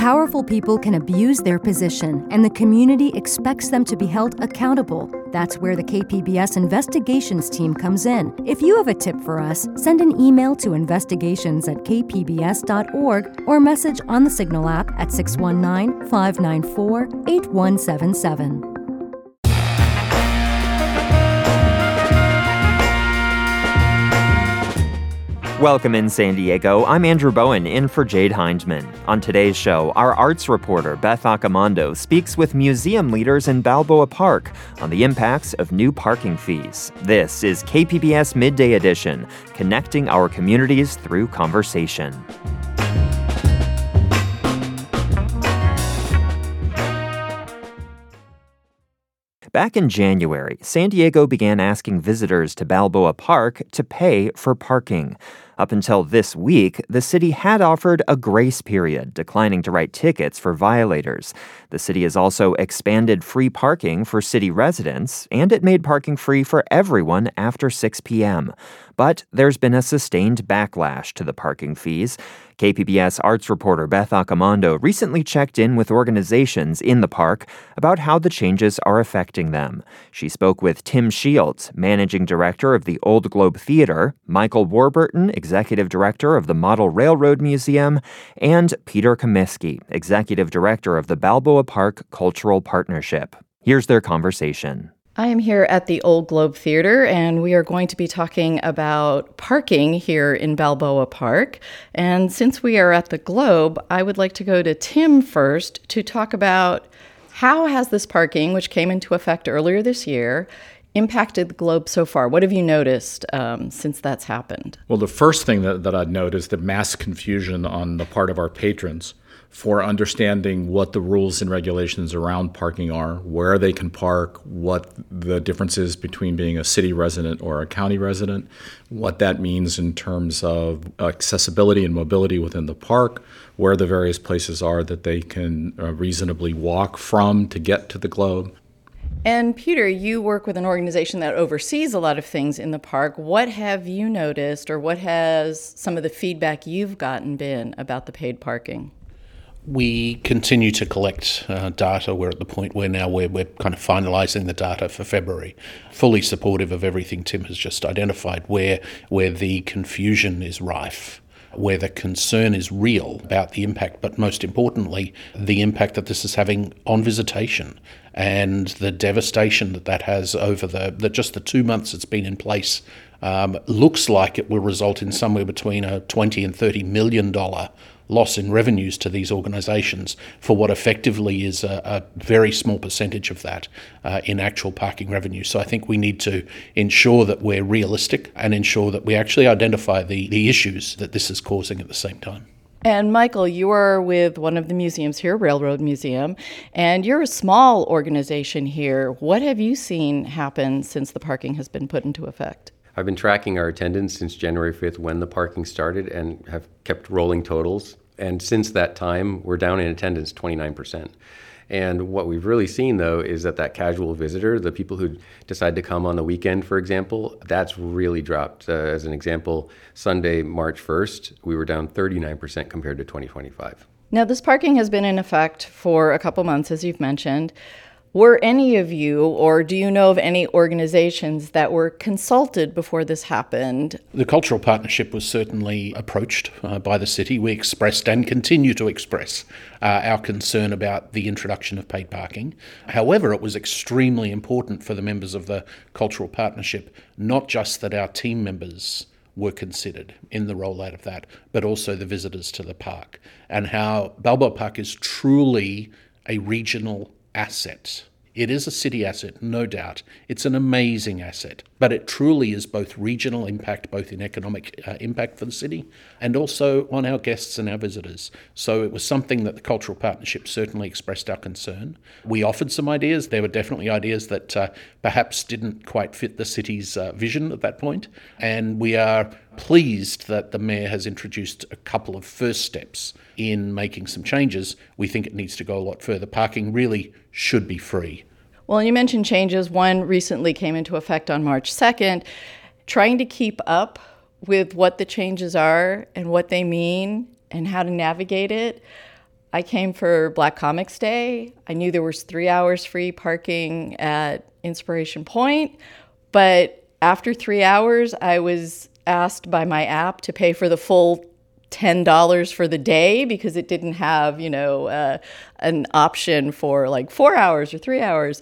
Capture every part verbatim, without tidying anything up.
Powerful people can abuse their position, and the community expects them to be held accountable. That's where the K P B S investigations team comes in. If you have a tip for us, send an email to investigations at k p b s dot org or message on the Signal app at six one nine, five nine four, eight one seven seven. Welcome in San Diego. I'm Andrew Bowen, in for Jade Hindman. On today's show, our arts reporter Beth Accomando speaks with museum leaders in Balboa Park on the impacts of new parking fees. This is K P B S Midday Edition, connecting our communities through conversation. Back in January, San Diego began asking visitors to Balboa Park to pay for parking. Up until this week, the city had offered a grace period, declining to write tickets for violators. The city has also expanded free parking for city residents, and it made parking free for everyone after six p.m. But there's been a sustained backlash to the parking fees. K P B S arts reporter Beth Accomando recently checked in with organizations in the park about how the changes are affecting them. She spoke with Tim Shields, managing director of the Old Globe Theater, Michael Warburton, executive director of the Model Railroad Museum, and Peter Comiskey, executive director of the Balboa Park Cultural Partnership. Here's their conversation. I am here at the Old Globe Theater, and we are going to be talking about parking here in Balboa Park. And since we are at the Globe, I would like to go to Tim first to talk about how has this parking, which came into effect earlier this year, impacted the Globe so far? What have you noticed um, since that's happened? Well, the first thing that, that I'd note is the mass confusion on the part of our patrons for understanding what the rules and regulations around parking are, where they can park, what the difference is between being a city resident or a county resident, what that means in terms of accessibility and mobility within the park, where the various places are that they can uh, reasonably walk from to get to the Globe. And Peter, you work with an organization that oversees a lot of things in the park. What have you noticed, or what has some of the feedback you've gotten been about the paid parking? We continue to collect uh, data. We're at the point where now we're, we're kind of finalising the data for February. Fully supportive of everything Tim has just identified, where where the confusion is rife, where the concern is real about the impact, but most importantly, the impact that this is having on visitation and the devastation that that has over the, the just the two months it's been in place. Um, looks like it will result in somewhere between a twenty and thirty million dollars loss in revenues to these organisations for what effectively is a, a very small percentage of that uh, in actual parking revenue. So I think we need to ensure that we're realistic and ensure that we actually identify the, the issues that this is causing at the same time. And Michael, you are with one of the museums here, Railroad Museum, and you're a small organization here. What have you seen happen since the parking has been put into effect? I've been tracking our attendance since January fifth when the parking started and have kept rolling totals. And since that time, we're down in attendance twenty-nine percent. And what we've really seen, though, is that that casual visitor, the people who decide to come on the weekend, for example, that's really dropped. Uh, as an example, Sunday, March first, we were down thirty-nine percent compared to twenty twenty-five. Now, this parking has been in effect for a couple months, as you've mentioned. Were any of you, or do you know of any organizations that were consulted before this happened? The Cultural Partnership was certainly approached uh, by the city. We expressed and continue to express uh, our concern about the introduction of paid parking. However, it was extremely important for the members of the Cultural Partnership, not just that our team members were considered in the rollout of that, but also the visitors to the park, and how Balboa Park is truly a regional asset. It is a city asset, no doubt. It's an amazing asset, but it truly is both regional impact, both in economic uh, impact for the city and also on our guests and our visitors. So it was something that the Cultural Partnership certainly expressed our concern. We offered some ideas. There were definitely ideas that uh, perhaps didn't quite fit the city's uh, vision at that point. And we are pleased that the Mayor has introduced a couple of first steps in making some changes. We think it needs to go a lot further. Parking really should be free. Well, you mentioned changes. One recently came into effect on March second. Trying to keep up with what the changes are and what they mean and how to navigate it. I came for Black Comics Day. I knew there was three hours free parking at Inspiration Point, but after three hours, I was asked by my app to pay for the full ten dollars for the day because it didn't have, you know, uh, an option for like four hours or three hours.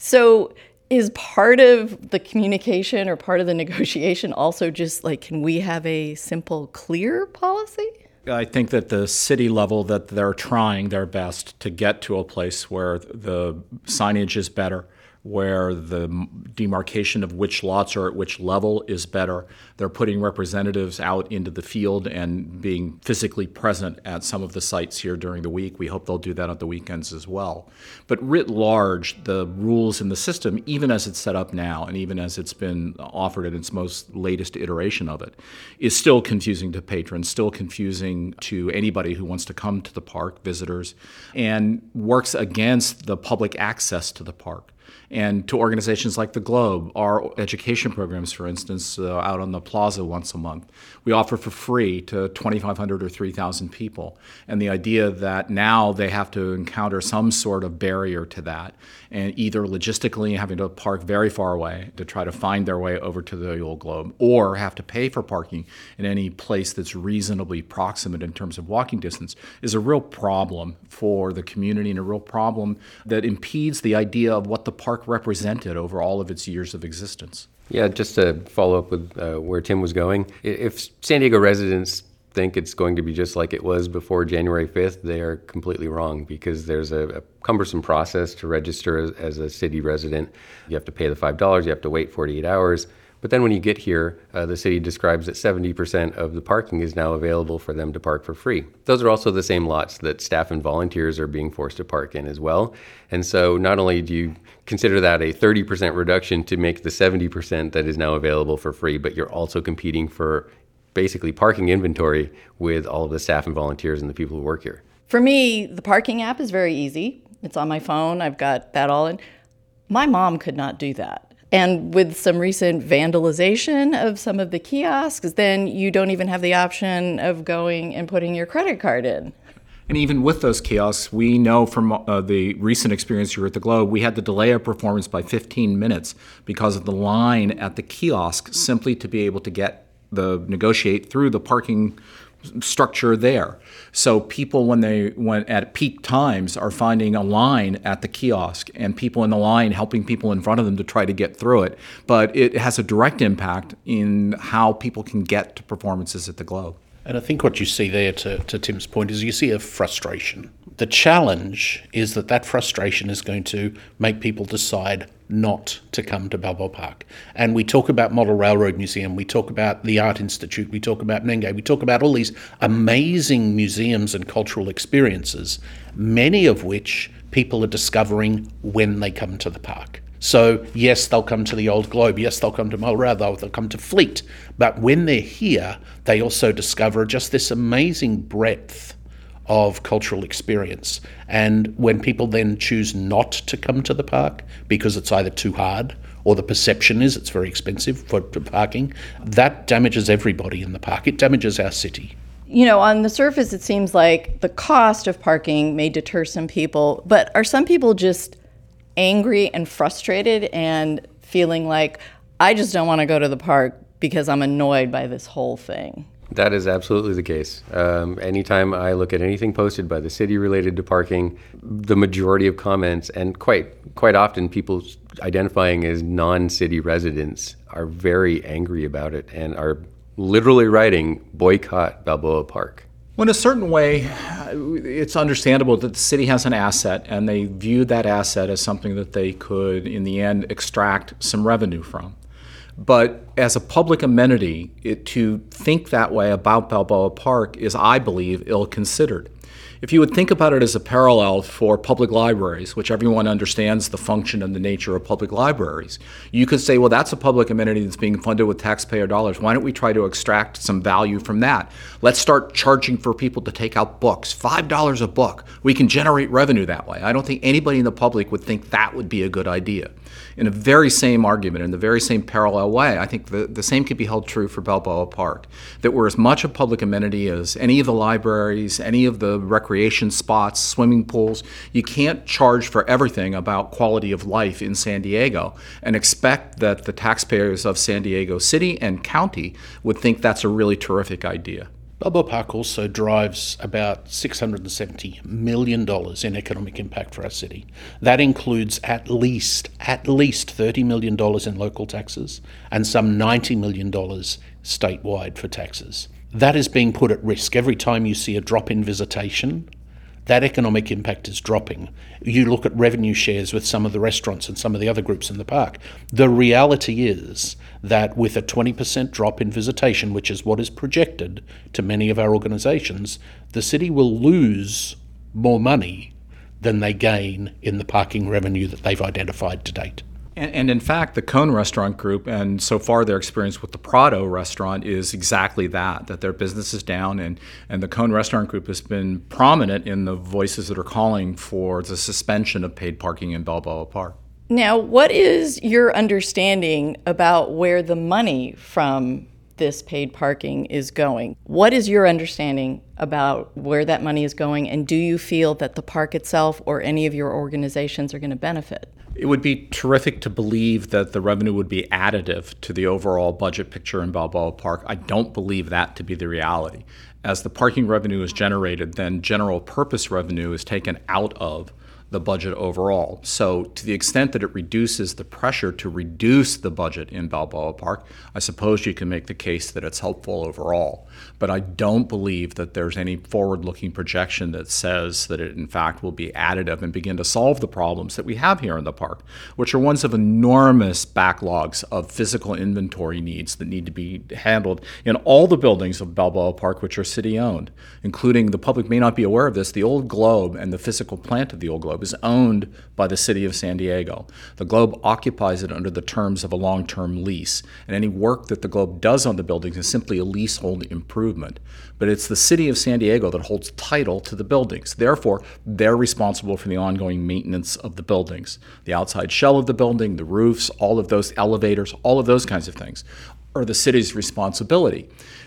So is part of the communication or part of the negotiation also just like, can we have a simple, clear policy? I think that the city level that they're trying their best to get to a place where the signage is better, where the demarcation of which lots are at which level is better. They're putting representatives out into the field and being physically present at some of the sites here during the week. We hope they'll do that on the weekends as well. But writ large, the rules in the system, even as it's set up now and even as it's been offered in its most latest iteration of it, is still confusing to patrons, still confusing to anybody who wants to come to the park, visitors, and works against the public access to the park. And to organizations like the Globe, our education programs, for instance, uh, out on the plaza once a month, we offer for free to twenty-five hundred or three thousand people. And the idea that now they have to encounter some sort of barrier to that, and either logistically having to park very far away to try to find their way over to the old Globe, or have to pay for parking in any place that's reasonably proximate in terms of walking distance, is a real problem for the community and a real problem that impedes the idea of what the park represented over all of its years of existence. Yeah, just to follow up with uh, where Tim was going, if San Diego residents think it's going to be just like it was before January fifth, they are completely wrong, because there's a, a cumbersome process to register as, as a city resident. You have to pay the five dollars, you have to wait forty-eight hours. But then when you get here, uh, the city describes that seventy percent of the parking is now available for them to park for free. Those are also the same lots that staff and volunteers are being forced to park in as well. And so not only do you consider that a thirty percent reduction to make the seventy percent that is now available for free, but you're also competing for basically parking inventory with all of the staff and volunteers and the people who work here. For me, the parking app is very easy. It's on my phone. I've got that all in. My mom could not do that. And with some recent vandalization of some of the kiosks, then you don't even have the option of going and putting your credit card in. And even with those kiosks, we know from uh, the recent experience here at the Globe, we had to delay our performance by fifteen minutes because of the line at the kiosk, simply to be able to get the negotiate through the parking structure there. So people, when they went at peak times, are finding a line at the kiosk and people in the line helping people in front of them to try to get through it. But it has a direct impact in how people can get to performances at the Globe. And I think what you see there, to, to Tim's point, is you see a frustration. The challenge is that that frustration is going to make people decide not to come to Balboa Park. And we talk about Model Railroad Museum, we talk about the Art Institute, we talk about Nenge, we talk about all these amazing museums and cultural experiences, many of which people are discovering when they come to the park. So yes, they'll come to the Old Globe, yes, they'll come to Model Rail, they'll, they'll come to Fleet, but when they're here, they also discover just this amazing breadth of cultural experience. And when people then choose not to come to the park because it's either too hard or the perception is it's very expensive for parking, that damages everybody in the park. It damages our city. You know, on the surface, it seems like the cost of parking may deter some people, but are some people just angry and frustrated and feeling like, I just don't want to go to the park because I'm annoyed by this whole thing? That is absolutely the case. Um, anytime I look at anything posted by the city related to parking, the majority of comments, and quite quite often people identifying as non-city residents, are very angry about it and are literally writing, boycott Balboa Park. Well, in a certain way, it's understandable that the city has an asset, and they view that asset as something that they could, in the end, extract some revenue from. But as a public amenity, it, to think that way about Balboa Park is, I believe, ill-considered. If you would think about it as a parallel for public libraries, which everyone understands the function and the nature of public libraries, you could say, well, that's a public amenity that's being funded with taxpayer dollars. Why don't we try to extract some value from that? Let's start charging for people to take out books, five dollars a book. We can generate revenue that way. I don't think anybody in the public would think that would be a good idea. In the very same argument, in the very same parallel way, I think the, the same could be held true for Balboa Park, that we're as much a public amenity as any of the libraries, any of the recreation spots, swimming pools. You can't charge for everything about quality of life in San Diego and expect that the taxpayers of San Diego City and County would think that's a really terrific idea. Balboa Park also drives about six hundred seventy million dollars in economic impact for our city. That includes at least, at least thirty million dollars in local taxes and some ninety million dollars statewide for taxes. That is being put at risk. Every time you see a drop in visitation, that economic impact is dropping. You look at revenue shares with some of the restaurants and some of the other groups in the park. The reality is that with a twenty percent drop in visitation, which is what is projected to many of our organisations, the city will lose more money than they gain in the parking revenue that they've identified to date. And, and in fact, the Cone Restaurant Group, and so far their experience with the Prado restaurant is exactly that, that their business is down, and, and the Cone Restaurant Group has been prominent in the voices that are calling for the suspension of paid parking in Balboa Park. Now, what is your understanding about where the money from this paid parking is going? What is your understanding about where that money is going, and do you feel that the park itself or any of your organizations are going to benefit? It would be terrific to believe that the revenue would be additive to the overall budget picture in Balboa Park. I don't believe that to be the reality. As the parking revenue is generated, then general purpose revenue is taken out of the budget overall. So to the extent that it reduces the pressure to reduce the budget in Balboa Park, I suppose you can make the case that it's helpful overall. But I don't believe that there's any forward-looking projection that says that it in fact will be additive and begin to solve the problems that we have here in the park, which are ones of enormous backlogs of physical inventory needs that need to be handled in all the buildings of Balboa Park, which are city-owned, including, the public may not be aware of this, the Old Globe and the physical plant of the Old Globe is owned by the city of San Diego. The Globe occupies it under the terms of a long-term lease, and any work that the Globe does on the buildings is simply a leasehold improvement. But it's the city of San Diego that holds title to the buildings. Therefore, they're responsible for the ongoing maintenance of the buildings. The outside shell of the building, the roofs, all of those elevators, all of those kinds of things are the city's responsibility.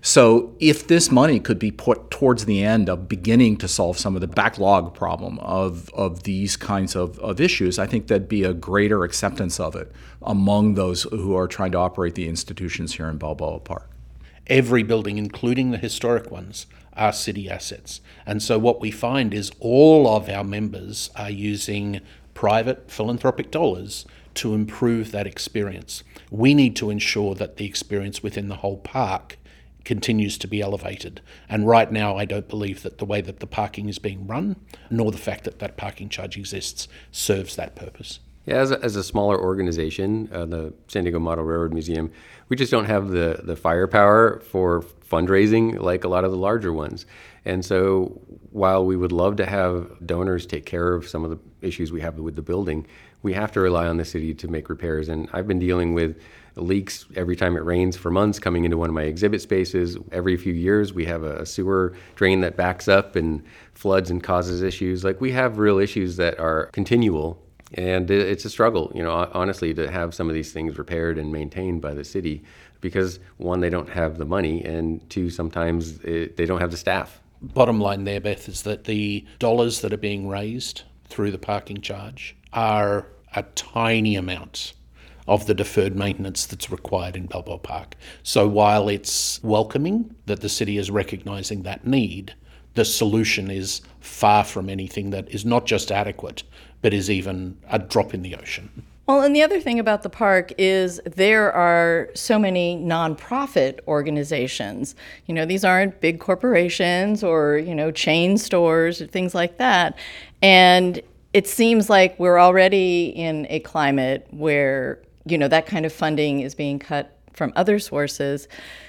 So if this money could be put towards the end of beginning to solve some of the backlog problem of, of these kinds of, of issues, I think there'd be a greater acceptance of it among those who are trying to operate the institutions here in Balboa Park. Every building, including the historic ones, are city assets. And so what we find is all of our members are using private philanthropic dollars to improve that experience. We need to ensure that the experience within the whole park continues to be elevated. And right now, I don't believe that the way that the parking is being run, nor the fact that that parking charge exists, serves that purpose. Yeah, as a, as a smaller organization, uh, the San Diego Model Railroad Museum, we just don't have the, the firepower for fundraising like a lot of the larger ones. And so while we would love to have donors take care of some of the issues we have with the building, we have to rely on the city to make repairs. And I've been dealing with leaks every time it rains for months coming into one of my exhibit spaces. Every few years we have a sewer drain that backs up and floods and causes issues. Like, we have real issues that are continual. And it's a struggle, you know, honestly, to have some of these things repaired and maintained by the city because, one, they don't have the money, and two, sometimes it, they don't have the staff. Bottom line there, Beth, is that the dollars that are being raised through the parking charge are a tiny amount of the deferred maintenance that's required in Balboa Park. So while it's welcoming that the city is recognising that need, the solution is far from anything that is not just adequate, but is even a drop in the ocean. Well, and the other thing about the park is there are so many nonprofit organizations. You know, these aren't big corporations or, you know, chain stores or things like that. And it seems like we're already in a climate where, you know, that kind of funding is being cut from other sources.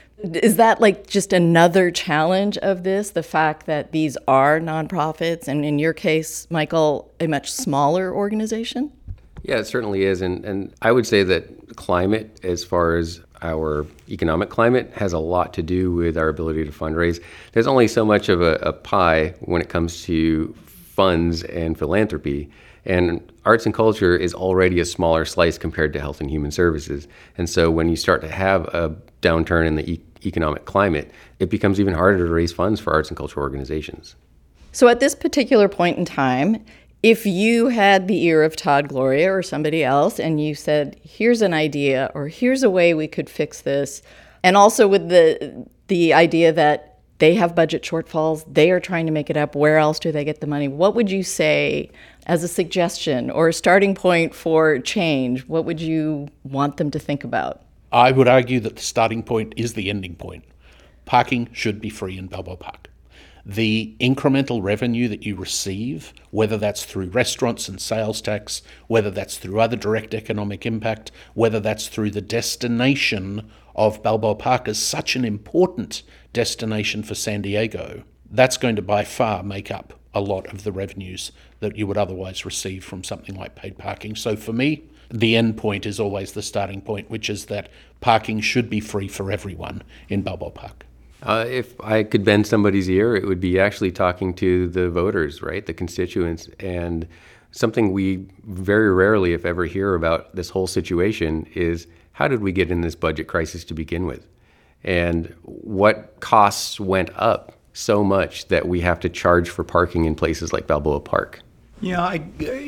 Is that like just another challenge of this, the fact that these are nonprofits, and in your case, Michael, a much smaller organization? Yeah, it certainly is. And, and I would say that climate, as far as our economic climate, has a lot to do with our ability to fundraise. There's only so much of a, a pie when it comes to funds and philanthropy. And arts and culture is already a smaller slice compared to health and human services. And so when you start to have a downturn in the e- economic climate, it becomes even harder to raise funds for arts and cultural organizations. So at this particular point in time, if you had the ear of Todd Gloria or somebody else and you said, here's an idea or here's a way we could fix this, and also with the the idea that they have budget shortfalls, they are trying to make it up, where else do they get the money? What would you say as a suggestion or a starting point for change? What would you want them to think about? I would argue that the starting point is the ending point. Parking should be free in Balboa Park. The incremental revenue that you receive, whether that's through restaurants and sales tax, whether that's through other direct economic impact, whether that's through the destination of Balboa Park as such an important destination for San Diego, that's going to by far make up a lot of the revenues that you would otherwise receive from something like paid parking. So for me, the end point is always the starting point, which is that parking should be free for everyone in Balboa Park. Uh, if I could bend somebody's ear, it would be actually talking to the voters, right, the constituents. And something we very rarely, if ever, hear about this whole situation is, how did we get in this budget crisis to begin with? And what costs went up so much that we have to charge for parking in places like Balboa Park? Yeah, I,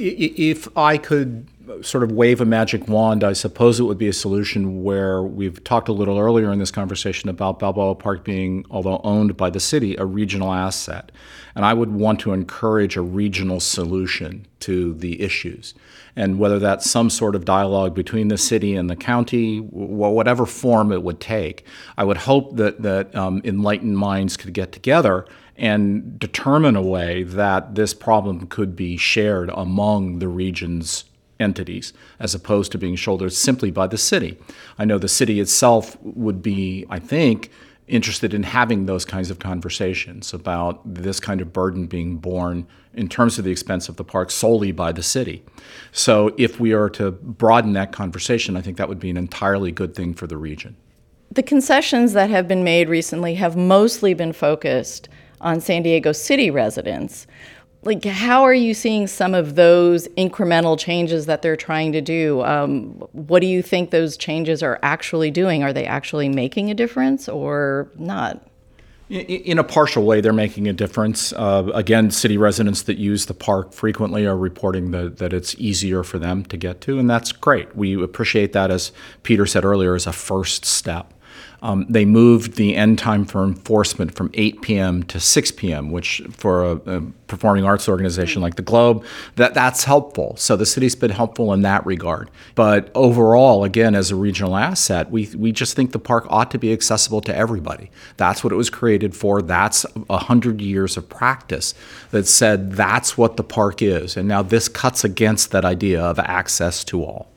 if I could sort of wave a magic wand, I suppose it would be a solution where we've talked a little earlier in this conversation about Balboa Park being, although owned by the city, a regional asset. And I would want to encourage a regional solution to the issues. And whether that's some sort of dialogue between the city and the county, whatever form it would take, I would hope that, that um, enlightened minds could get together and determine a way that this problem could be shared among the region's entities as opposed to being shouldered simply by the city. I know the city itself would be, I think, interested in having those kinds of conversations about this kind of burden being borne in terms of the expense of the park solely by the city. So if we are to broaden that conversation, I think that would be an entirely good thing for the region. The concessions that have been made recently have mostly been focused on San Diego City residents. Like, how are you seeing some of those incremental changes that they're trying to do? Um, what do you think those changes are actually doing? Are they actually making a difference or not? In a partial way, they're making a difference. Uh, again, city residents that use the park frequently are reporting that, that it's easier for them to get to, and that's great. We appreciate that, as Peter said earlier, as a first step. Um, they moved the end time for enforcement from eight p.m. to six p.m., which for a, a performing arts organization like the Globe, that, that's helpful. So the city's been helpful in that regard. But overall, again, as a regional asset, we we just think the park ought to be accessible to everybody. That's what it was created for. That's a hundred years of practice that said that's what the park is. And now this cuts against that idea of access to all.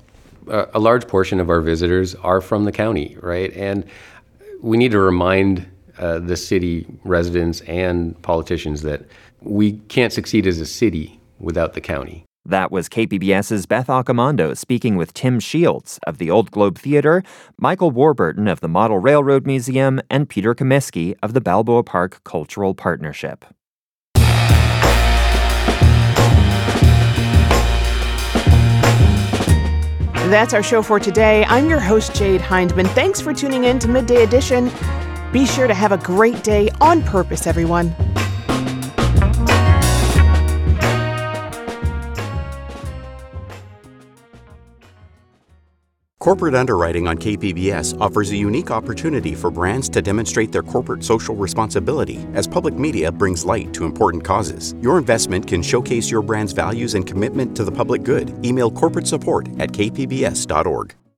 A large portion of our visitors are from the county, right? And we need to remind uh, the city residents and politicians that we can't succeed as a city without the county. That was KPBS's Beth Accomando speaking with Tim Shields of the Old Globe Theater, Michael Warburton of the Model Railroad Museum, and Peter Comiskey of the Balboa Park Cultural Partnership. That's our show for today. I'm your host, Jade Hindman. Thanks for tuning in to Midday Edition. Be sure to have a great day on purpose, everyone. Corporate Underwriting on K P B S offers a unique opportunity for brands to demonstrate their corporate social responsibility as public media brings light to important causes. Your investment can showcase your brand's values and commitment to the public good. Email corporate support at k p b s dot org.